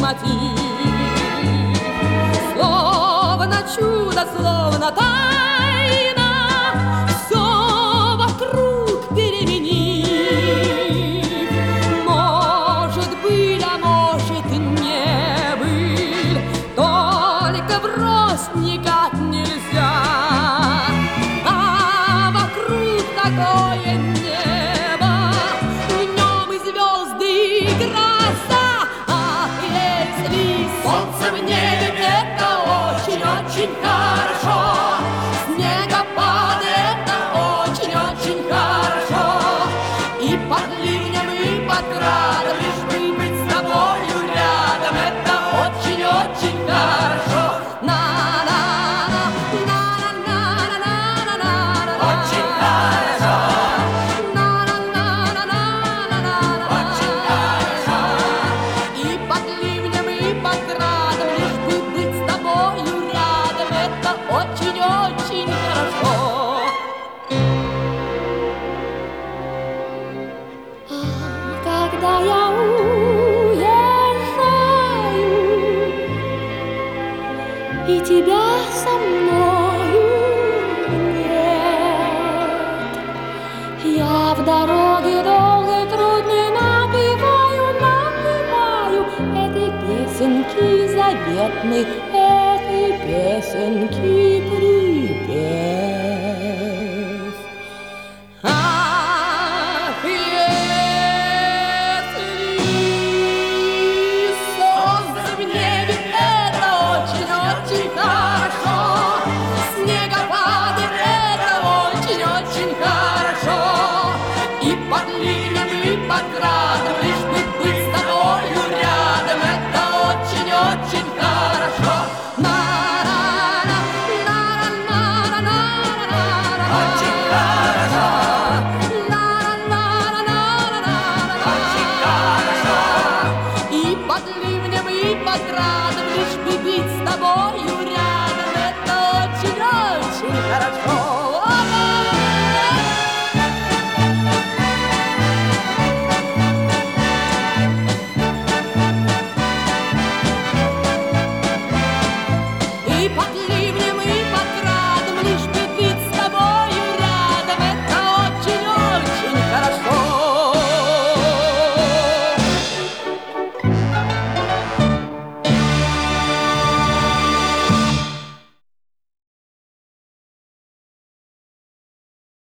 мотив. Словно чудо, словно тайна, все вокруг переменив. Может, был, а может, не был, только врозь никак нельзя. А вокруг такое небо, в нем и звезды, и гроза. Ах, если солнце в небе, это очень-очень хорошо. Снегопад — это очень-очень хорошо. И под ливнем, и под градом, лишь бы быть с тобою рядом, это очень-очень хорошо. На-на-на, на-на-на-на-на-на-на. Очень хорошо. На-на-на-на-на-на-на. Очень хорошо. И под ливнем, и под градом, лишь бы быть с тобою рядом, это очень-очень хорошо. Когда я уезжаю, и тебя со мною нет, я в дороге долгой трудной напеваю этой песенки заветной, этой песенки припев.